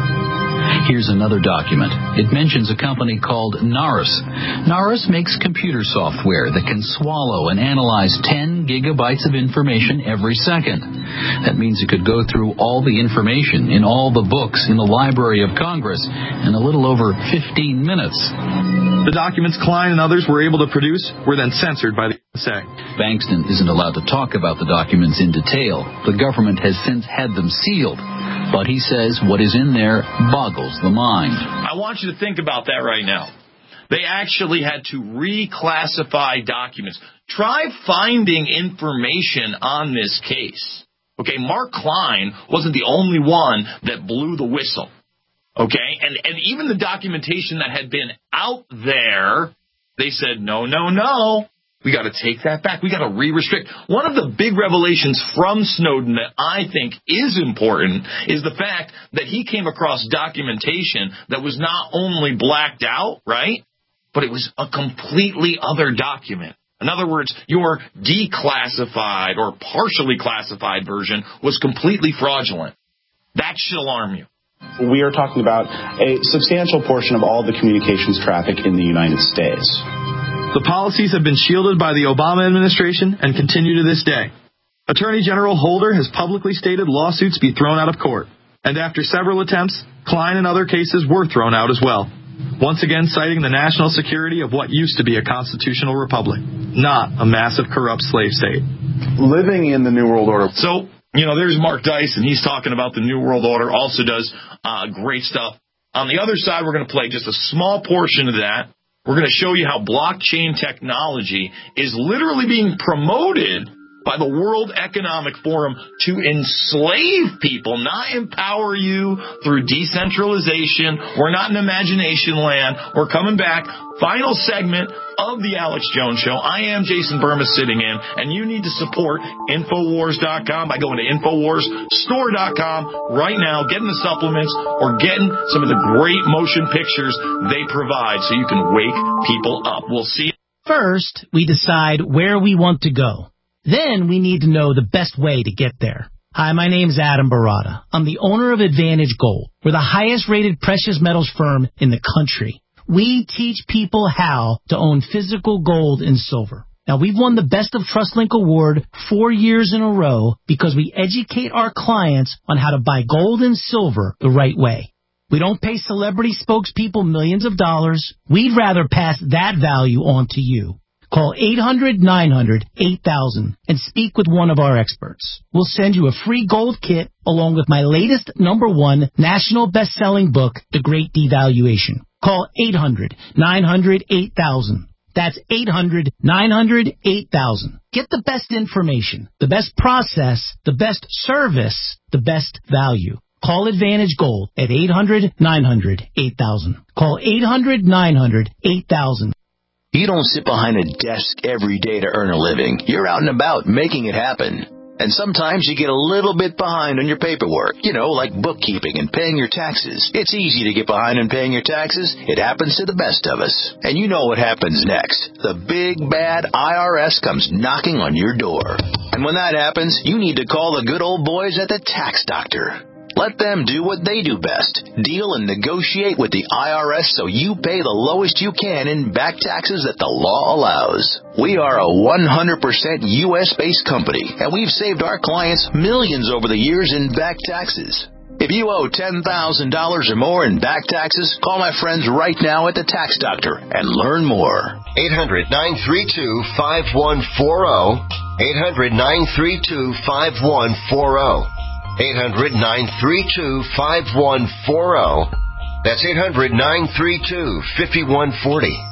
Here's another document. It mentions a company called Narus. Narus makes computer software that can swallow and analyze ten gigabytes of information every second. That means it could go through all the information in all the books in the Library of Congress in a little over fifteen minutes. The documents Klein and others were able to produce were then censored by the N S A. Bankston isn't allowed to talk about the documents in detail. The government has since had them sealed. But he says what is in there boggles the mind. I want you to think about that right now. They actually had to reclassify documents. Try finding information on this case. Okay, Mark Klein wasn't the only one that blew the whistle. Okay, and, and even the documentation that had been out there, they said, no, no, no. We got to take that back. We got to re-restrict. One of the big revelations from Snowden that I think is important is the fact that he came across documentation that was not only blacked out, right, but it was a completely other document. In other words, your declassified or partially classified version was completely fraudulent. That should alarm you. We are talking about a substantial portion of all the communications traffic in the United States. The policies have been shielded by the Obama administration and continue to this day. Attorney General Holder has publicly stated lawsuits be thrown out of court. And after several attempts, Klein and other cases were thrown out as well. Once again citing the national security of what used to be a constitutional republic, not a massive corrupt slave state. Living in the New World Order. So, you know, there's Mark Dyson. He's talking about the New World Order, also does uh, great stuff. On the other side, we're going to play just a small portion of that. We're going to show you how blockchain technology is literally being promoted by the World Economic Forum to enslave people, not empower you through decentralization. We're not in imagination land. We're coming back. Final segment of the Alex Jones Show. I am Jason Burma sitting in, and you need to support Infowars dot com by going to Infowars Store dot com right now, getting the supplements or getting some of the great motion pictures they provide so you can wake people up. We'll see you. First, we decide where we want to go. Then we need to know the best way to get there. Hi, my name's Adam Barada. I'm the owner of Advantage Gold. We're the highest rated precious metals firm in the country. We teach people how to own physical gold and silver. Now, we've won the Best of TrustLink Award four years in a row because we educate our clients on how to buy gold and silver the right way. We don't pay celebrity spokespeople millions of dollars. We'd rather pass that value on to you. Call eight hundred nine hundred eight thousand and speak with one of our experts. We'll send you a free gold kit along with my latest number one national best-selling book, The Great Devaluation. Call eight hundred nine hundred eight thousand. That's eight hundred nine hundred eight thousand. Get the best information, the best process, the best service, the best value. Call Advantage Gold at eight hundred nine hundred eight thousand. Call eight hundred nine hundred eight thousand. You don't sit behind a desk every day to earn a living. You're out and about making it happen. And sometimes you get a little bit behind on your paperwork, you know, like bookkeeping and paying your taxes. It's easy to get behind on paying your taxes. It happens to the best of us. And you know what happens next. The big, bad I R S comes knocking on your door. And when that happens, you need to call the good old boys at the Tax Doctor. Let them do what they do best. Deal and negotiate with the I R S so you pay the lowest you can in back taxes that the law allows. We are a one hundred percent U S-based company, and we've saved our clients millions over the years in back taxes. If you owe ten thousand dollars or more in back taxes, call my friends right now at the Tax Doctor and learn more. eight hundred, nine three two, five one four zero. eight hundred, nine three two, five one four zero. eight hundred, nine three two, five one four zero. That's eight hundred, nine three two, five one four zero.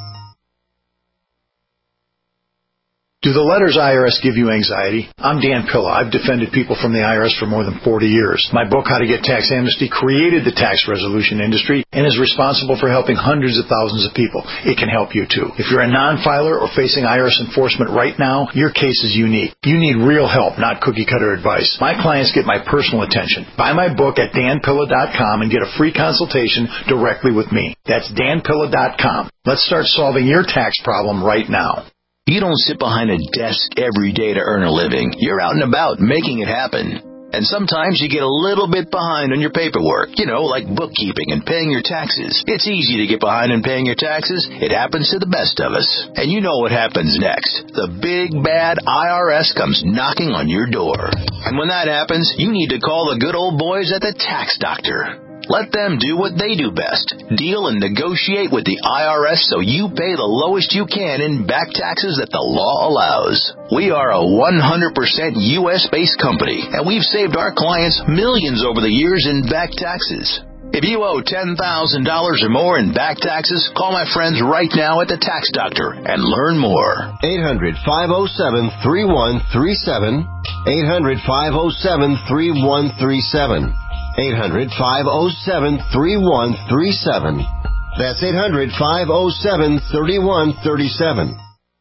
Do the letters I R S give you anxiety? I'm Dan Pilla. I've defended people from the I R S for more than forty years. My book, How to Get Tax Amnesty, created the tax resolution industry and is responsible for helping hundreds of thousands of people. It can help you, too. If you're a non-filer or facing I R S enforcement right now, your case is unique. You need real help, not cookie-cutter advice. My clients get my personal attention. Buy my book at dan pilla dot com and get a free consultation directly with me. That's dan pilla dot com. Let's start solving your tax problem right now. You don't sit behind a desk every day to earn a living. You're out and about making it happen. And sometimes you get a little bit behind on your paperwork, you know, like bookkeeping and paying your taxes. It's easy to get behind in paying your taxes. It happens to the best of us. And you know what happens next. The big, bad I R S comes knocking on your door. And when that happens, you need to call the good old boys at the Tax Doctor. Let them do what they do best. Deal and negotiate with the I R S so you pay the lowest you can in back taxes that the law allows. We are a one hundred percent U S-based company, and we've saved our clients millions over the years in back taxes. If you owe ten thousand dollars or more in back taxes, call my friends right now at the Tax Doctor and learn more. eight hundred, five oh seven, three one three seven. eight hundred, five oh seven, three one three seven. eight hundred, five oh seven, three one three seven. That's eight hundred, five oh seven, three one three seven.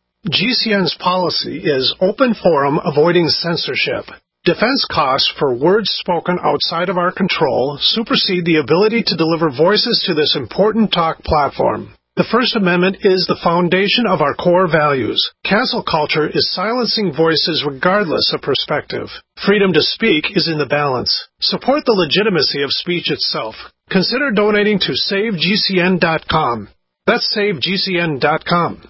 G C N's policy is open forum avoiding censorship. Defense costs for words spoken outside of our control supersede the ability to deliver voices to this important talk platform. The First Amendment is the foundation of our core values. Cancel culture is silencing voices regardless of perspective. Freedom to speak is in the balance. Support the legitimacy of speech itself. Consider donating to save G C N dot com. That's save G C N dot com.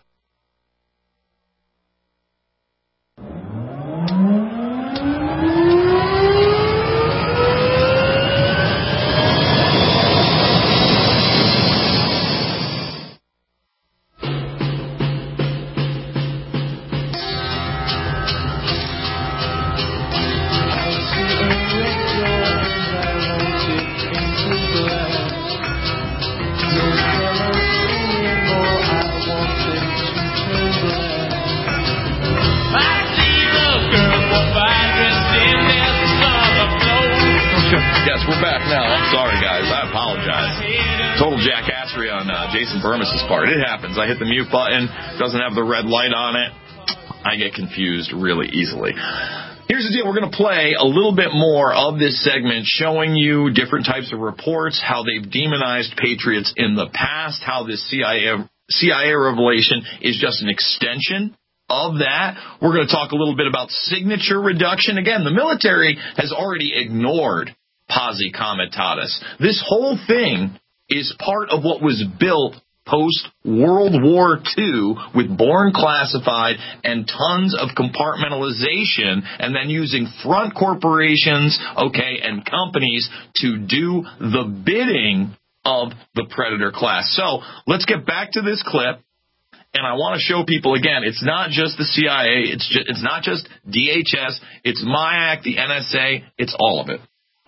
Yes, we're back now. I'm sorry, guys. I apologize. Total jackassery on uh, Jason Bermas' part. It happens. I hit the mute button. Doesn't have the red light on it. I get confused really easily. Here's the deal. We're going to play a little bit more of this segment showing you different types of reports, how they've demonized patriots in the past, how this C I A, C I A revelation is just an extension of that. We're going to talk a little bit about signature reduction. Again, the military has already ignored Posse Comitatus. This whole thing is part of what was built post-World War Two with Born Classified and tons of compartmentalization, and then using front corporations, okay, and companies to do the bidding of the predator class. So let's get back to this clip. And I want to show people, again, it's not just the C I A, it's just, it's not just D H S, it's M I A C, the N S A, it's all of it.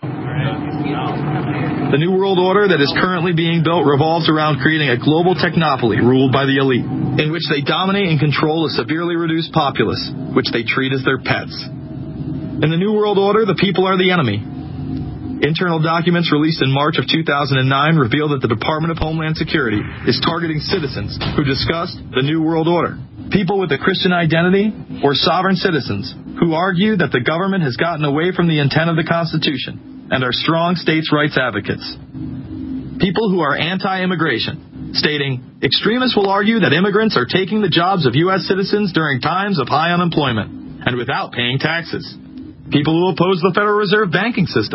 The New World Order that is currently being built revolves around creating a global technopoly ruled by the elite, in which they dominate and control a severely reduced populace, which they treat as their pets. In the New World Order, the people are the enemy. Internal documents released in March of two thousand nine reveal that the Department of Homeland Security is targeting citizens who discussed the New World Order. People with a Christian identity or sovereign citizens who argue that the government has gotten away from the intent of the Constitution and are strong states' rights advocates. People who are anti-immigration, stating, extremists will argue that immigrants are taking the jobs of U S citizens during times of high unemployment and without paying taxes. People who oppose the Federal Reserve banking system,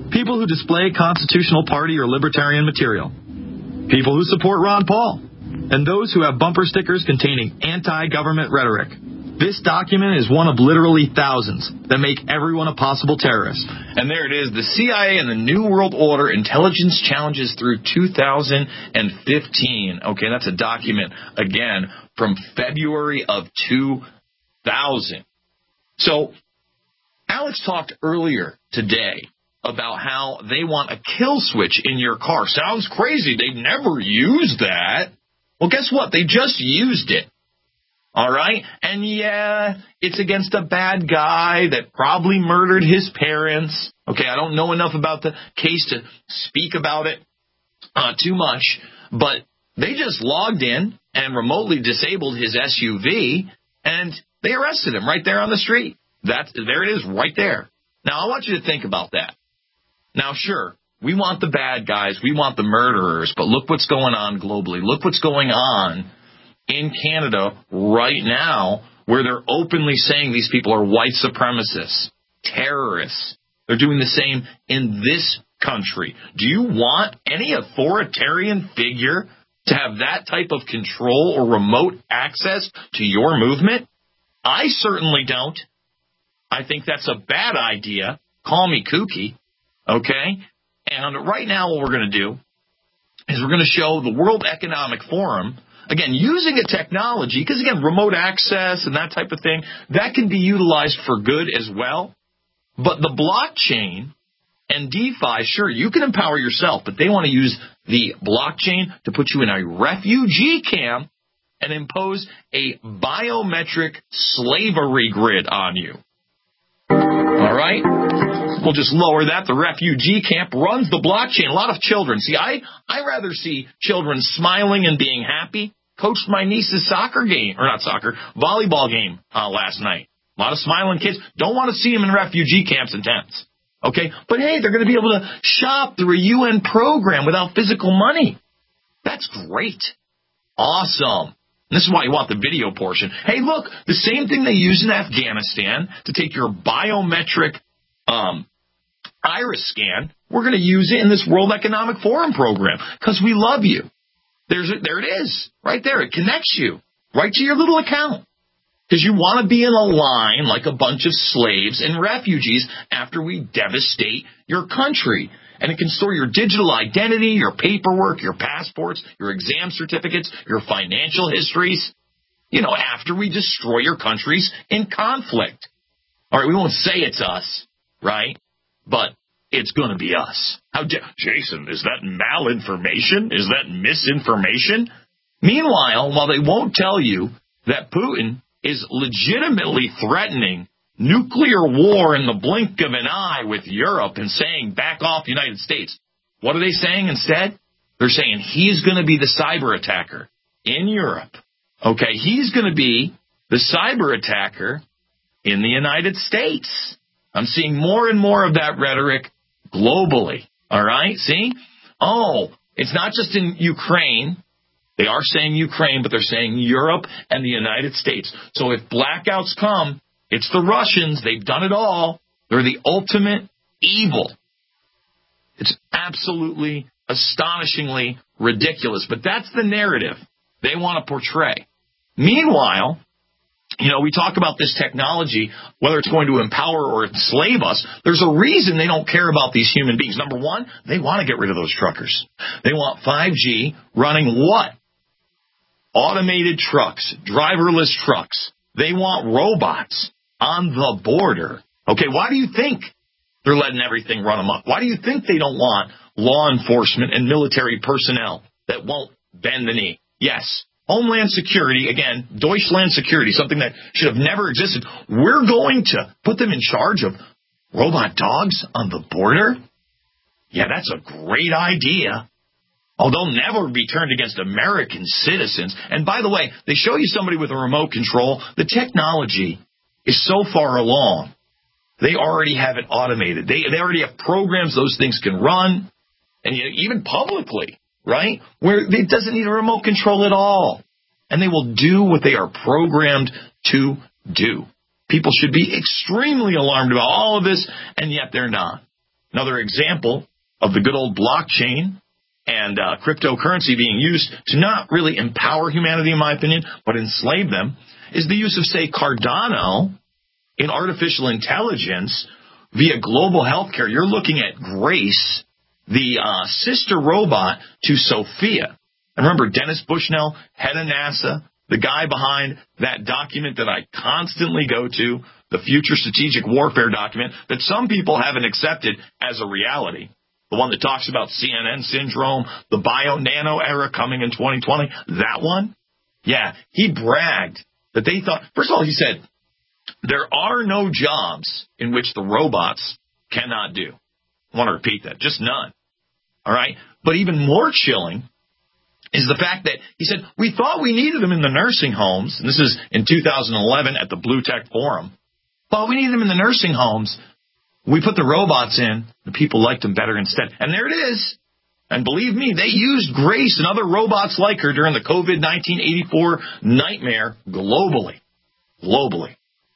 people who display constitutional party or libertarian material, people who support Ron Paul, and those who have bumper stickers containing anti-government rhetoric. This document is one of literally thousands that make everyone a possible terrorist. And there it is, the C I A and the New World Order Intelligence Challenges through two thousand fifteen. Okay, that's a document, again, from February of two thousand. So, Alex talked earlier today about how they want a kill switch in your car. Sounds crazy. They've never used that. Well, guess what? They just used it. All right? And yeah, it's against a bad guy that probably murdered his parents. Okay, I don't know enough about the case to speak about it uh, too much, but they just logged in and remotely disabled his S U V, and they arrested him right there on the street. That's, there it is, right there. Now, I want you to think about that. Now, sure, we want the bad guys, we want the murderers, but look what's going on globally. Look what's going on in Canada right now, where they're openly saying these people are white supremacists, terrorists. They're doing the same in this country. Do you want any authoritarian figure to have that type of control or remote access to your movement? I certainly don't. I think that's a bad idea. Call me kooky, okay? And right now what we're going to do is we're going to show the World Economic Forum, again, using a technology, because, again, remote access and that type of thing, that can be utilized for good as well. But the blockchain and DeFi, sure, you can empower yourself, but they want to use the blockchain to put you in a refugee camp and impose a biometric slavery grid on you. All right? We'll just lower that. The refugee camp runs the blockchain. A lot of children. See, I, I rather see children smiling and being happy. Coached my niece's soccer game, or not soccer, volleyball game uh, last night. A lot of smiling kids. Don't want to see them in refugee camps and tents. Okay? But, hey, they're going to be able to shop through a U N program without physical money. That's great. Awesome. And this is why you want the video portion. Hey, look, the same thing they use in Afghanistan to take your biometric um, iris scan, we're going to use it in this World Economic Forum program because we love you. There's a, there it is, right there. It connects you right to your little account because you want to be in a line like a bunch of slaves and refugees after we devastate your country. And it can store your digital identity, your paperwork, your passports, your exam certificates, your financial histories, you know, after we destroy your countries in conflict. All right, we won't say it's us, right? But it's going to be us. How da- Jason, is that malinformation? Is that misinformation? Meanwhile, while they won't tell you that Putin is legitimately threatening nuclear war in the blink of an eye with Europe and saying, back off, United States. What are they saying instead? They're saying he's going to be the cyber attacker in Europe. Okay, he's going to be the cyber attacker in the United States. I'm seeing more and more of that rhetoric globally. All right, see? Oh, it's not just in Ukraine. They are saying Ukraine, but they're saying Europe and the United States. So if blackouts come, it's the Russians. They've done it all. They're the ultimate evil. It's absolutely, astonishingly ridiculous. But that's the narrative they want to portray. Meanwhile, you know, we talk about this technology, whether it's going to empower or enslave us. There's a reason they don't care about these human beings. Number one, they want to get rid of those truckers. They want five G running what? Automated trucks, driverless trucks. They want robots on the border. Okay, why do you think they're letting everything run amok? Why do you think they don't want law enforcement and military personnel that won't bend the knee? Yes, Homeland Security, again, Deutschland Security, something that should have never existed. We're going to put them in charge of robot dogs on the border? Yeah, that's a great idea. Oh, they'll never be turned against American citizens. And by the way, they show you somebody with a remote control. The technology is so far along. They already have it automated. They they already have programs those things can run, and you know, even publicly, right, where it doesn't need a remote control at all. And they will do what they are programmed to do. People should be extremely alarmed about all of this, and yet they're not. Another example of the good old blockchain and uh, cryptocurrency being used to not really empower humanity, in my opinion, but enslave them, is the use of, say, Cardano in artificial intelligence via global healthcare. You're looking at Grace, the uh, sister robot to Sophia. And remember, Dennis Bushnell, head of NASA, the guy behind that document that I constantly go to, the Future Strategic Warfare document, that some people haven't accepted as a reality. The one that talks about C N N syndrome, the bio-nano era coming in twenty twenty, that one? Yeah, he bragged that they thought, first of all, he said, there are no jobs in which the robots cannot do. I want to repeat that, just none. All right? But even more chilling is the fact that he said, we thought we needed them in the nursing homes, and this is in two thousand eleven at the Blue Tech Forum. Thought we needed them in the nursing homes. We put the robots in, the people liked them better instead. And there it is. And believe me, they used Grace and other robots like her during the COVID nineteen eighty-four nightmare globally. Globally.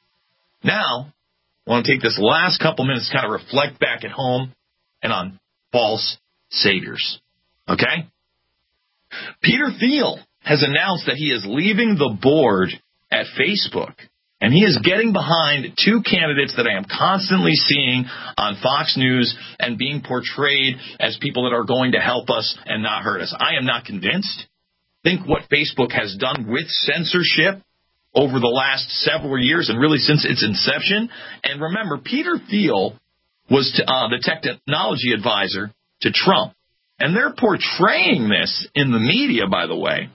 Now, I want to take this last couple minutes to kind of reflect back at home and on false saviors. Okay? Peter Thiel has announced that he is leaving the board at Facebook. And he is getting behind two candidates that I am constantly seeing on Fox News and being portrayed as people that are going to help us and not hurt us. I am not convinced. Think what Facebook has done with censorship over the last several years and really since its inception. And remember, Peter Thiel was to, uh, the technology advisor to Trump. And they're portraying this in the media, by the way,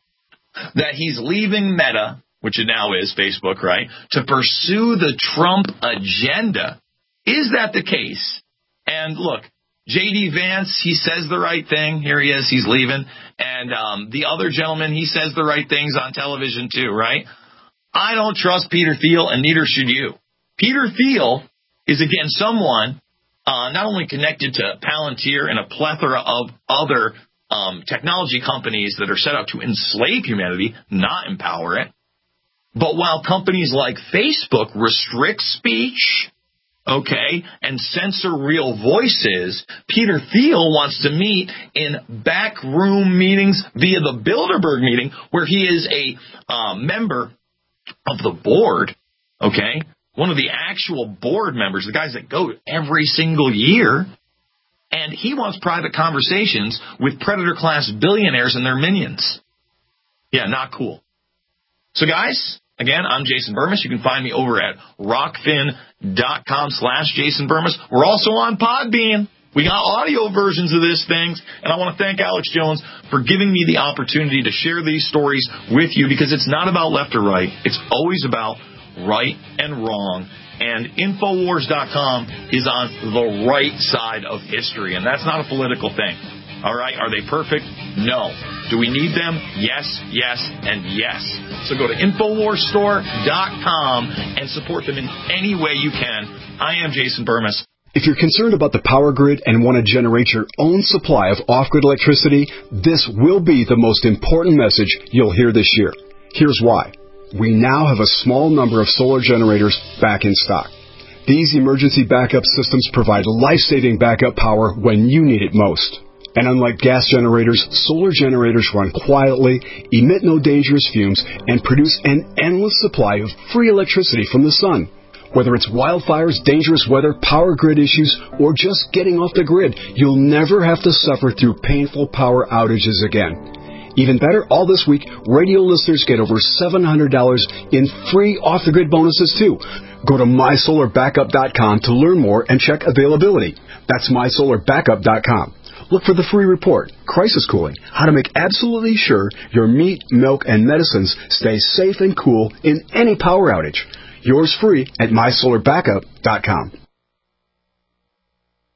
that he's leaving Meta, which it now is Facebook, right, to pursue the Trump agenda. Is that the case? And look, J D. Vance, he says the right thing. Here he is, he's leaving. And um, the other gentleman, he says the right things on television too, right? I don't trust Peter Thiel, and neither should you. Peter Thiel is, again, someone uh, not only connected to Palantir and a plethora of other um, technology companies that are set out to enslave humanity, not empower it, but while companies like Facebook restrict speech, okay, and censor real voices, Peter Thiel wants to meet in backroom meetings via the Bilderberg meeting, where he is a uh, member of the board, okay, one of the actual board members, the guys that go every single year, and he wants private conversations with predator-class billionaires and their minions. Yeah, not cool. So, guys, again, I'm Jason Bermas. You can find me over at rockfin.com slash Jason Bermas. We're also on Podbean. We got audio versions of these things, and I want to thank Alex Jones for giving me the opportunity to share these stories with you, because it's not about left or right. It's always about right and wrong. And Infowars dot com is on the right side of history, and that's not a political thing. All right? Are they perfect? No. Do we need them? Yes, yes, and yes. So go to Infowars store dot com and support them in any way you can. I am Jason Bermas. If you're concerned about the power grid and want to generate your own supply of off-grid electricity, this will be the most important message you'll hear this year. Here's why. We now have a small number of solar generators back in stock. These emergency backup systems provide life-saving backup power when you need it most. And unlike gas generators, solar generators run quietly, emit no dangerous fumes, and produce an endless supply of free electricity from the sun. Whether it's wildfires, dangerous weather, power grid issues, or just getting off the grid, you'll never have to suffer through painful power outages again. Even better, all this week, radio listeners get over seven hundred dollars in free off-the-grid bonuses, too. Go to my solar backup dot com to learn more and check availability. That's my solar backup dot com. Look for the free report, Crisis Cooling, how to make absolutely sure your meat, milk, and medicines stay safe and cool in any power outage. Yours free at my solar backup dot com.